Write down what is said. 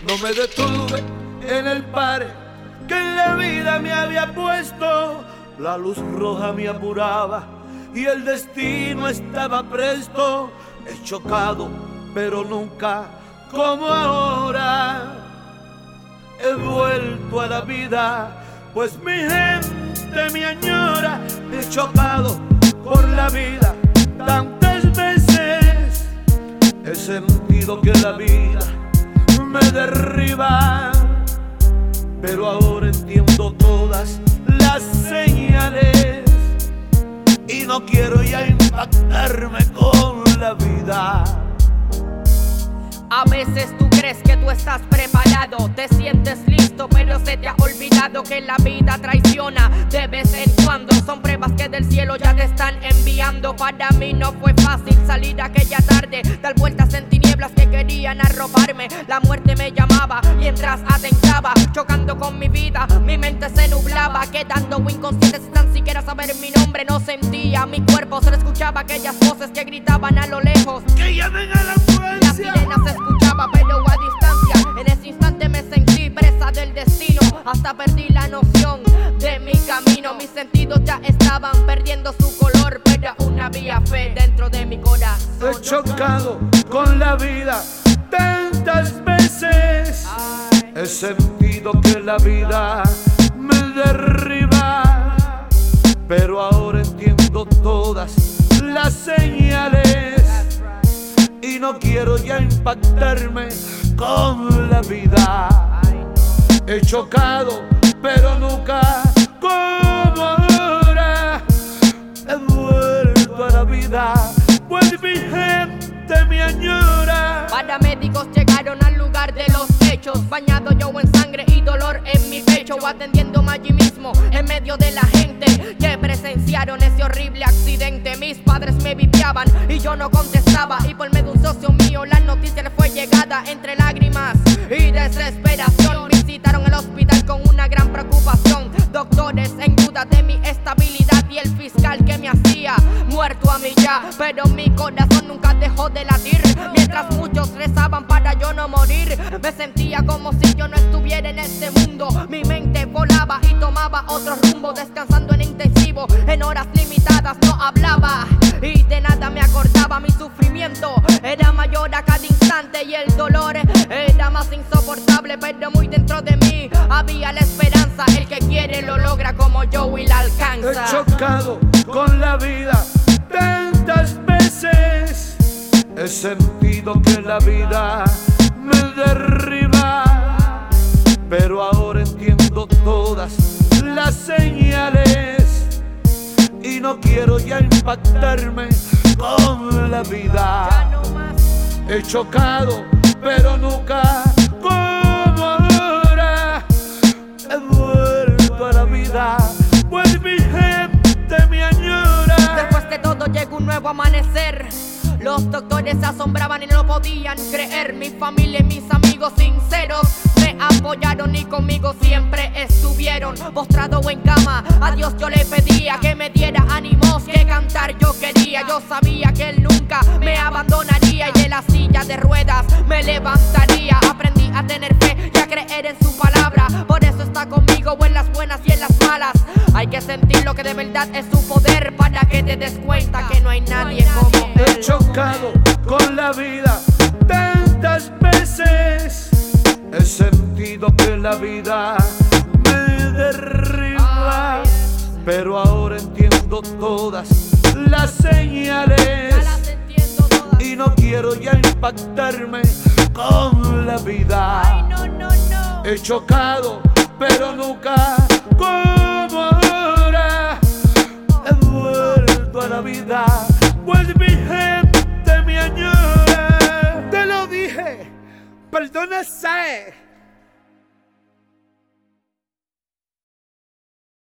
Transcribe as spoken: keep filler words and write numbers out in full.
No me detuve en el pare que en la vida me había puesto. La luz roja me apuraba y el destino estaba presto. He chocado, pero nunca como ahora. He vuelto a la vida, pues mi gente me añora. He chocado por la vida tantas veces. He sentido que la vida me derriba, pero ahora entiendo todas las señales y no quiero ya impactarme con la vida. A veces tú crees que tú estás preparado, te sientes listo, pero se te ha olvidado que la vida traiciona de vez en cuando. Son pruebas que del cielo ya te están enviando. Para mí no fue fácil salir aquella tarde, dar vueltas en tinieblas que querían arroparme. La muerte me llamaba mientras atentaba, chocando con mi vida, mi mente se nublaba, quedando inconsciente sin tan siquiera saber mi nombre. No sentía mi cuerpo, solo escuchaba aquellas voces que gritaban a lo lejos que llamen a la ambulancia. La sirena se escuchaba pero a distancia. En ese instante me sentí presa del destino, hasta perdí la noción de mi camino. Mis sentidos ya estaban perdiendo su color, pero aún había fe dentro de mi corazón. He chocado con la vida tantas veces. Ay. He sentido que la vida me derriba, pero ahora entiendo todas las señales y no quiero ya impactarme con la vida. He chocado, pero nunca como ahora. He vuelto a la vida, pues mi gente me añora. Paramédicos llegaron al lugar de los hechos, bañado yo en sangre y dolor en mi pecho, atendiéndome allí mismo en medio de la gente que presenciaron ese horrible accidente. Mis padres me vipiaban y yo no contestaba, y por medio de un socio mío la noticia le fue llegada. Entre lágrimas y desesperación visitaron el hospital con una gran preocupación. Doctores en duda de mi estabilidad y el fiscal que me hacía muerto a mí ya, pero mi corazón nunca dejó de latir. Mientras muchos rezaban para yo no morir, me sentía como si yo no estuviera en este mundo. Mi mente volaba y tomaba otro rumbo, descansando en intensivo, en horas limitadas no hablaba y de nada me acordaba. Mi sufrimiento era mayor a cada instante y el dolor era más insoportable, pero muy dentro de mí había la esperanza. El que quiere lo logra como yo y la alcanza. He chocado con la vida tantas veces. He sentido que la vida me derriba, pero ahora entiendo todas las señales y no quiero ya impactarme con la vida. He chocado, pero nunca como ahora. He vuelto a la vida, pues mi gente me añora. Después de todo llegó un nuevo amanecer. Los doctores se asombraban y no lo podían creer. Mi familia y mis amigos sinceros me apoyaron y conmigo siempre estuvieron. Postrado en cama, a Dios yo le pedía que me diera ánimos, que cantar yo quería. Yo sabía que Él nunca me abandonaría y de la silla de ruedas me levantaría. Aprendí a tener fe y a creer en su palabra, por eso está conmigo en las buenas y en las malas. Hay que sentir lo que de verdad es su poder para que te des cuenta que no hay nadie como Él. He chocado con la vida tantas veces. He sentido que la vida me derriba, pero ahora entiendo todas las señales y no quiero ya impactarme con la vida. He chocado, pero nunca como ahora. He vuelto a la vida, pues mi gente me añora. Te lo dije, perdona, sé